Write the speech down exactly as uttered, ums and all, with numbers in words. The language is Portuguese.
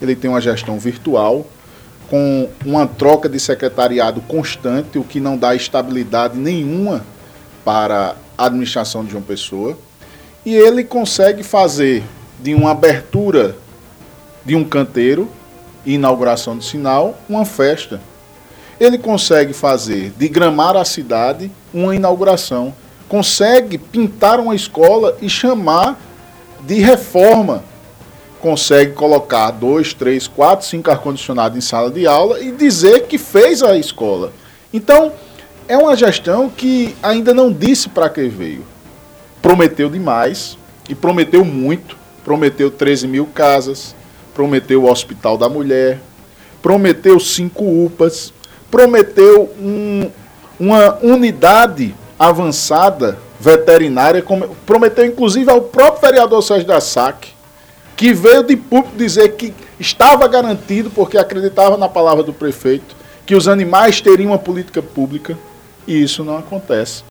ele tem uma gestão virtual, com uma troca de secretariado constante, o que não dá estabilidade nenhuma para a administração de João Pessoa. E ele consegue fazer de uma abertura de um canteiro, inauguração de sinal, uma festa. Ele consegue fazer de gramar a cidade uma inauguração. Consegue pintar uma escola e chamar de reforma. Consegue colocar dois, três, quatro, cinco ar-condicionados em sala de aula e dizer que fez a escola. Então, é uma gestão que ainda não disse para que veio. Prometeu demais e prometeu muito. Prometeu treze mil casas, prometeu o Hospital da Mulher, prometeu cinco U P As, prometeu um, uma unidade avançada veterinária, prometeu inclusive ao próprio vereador Sérgio da S A C, que veio de público dizer que estava garantido, porque acreditava na palavra do prefeito, que os animais teriam uma política pública, e isso não acontece.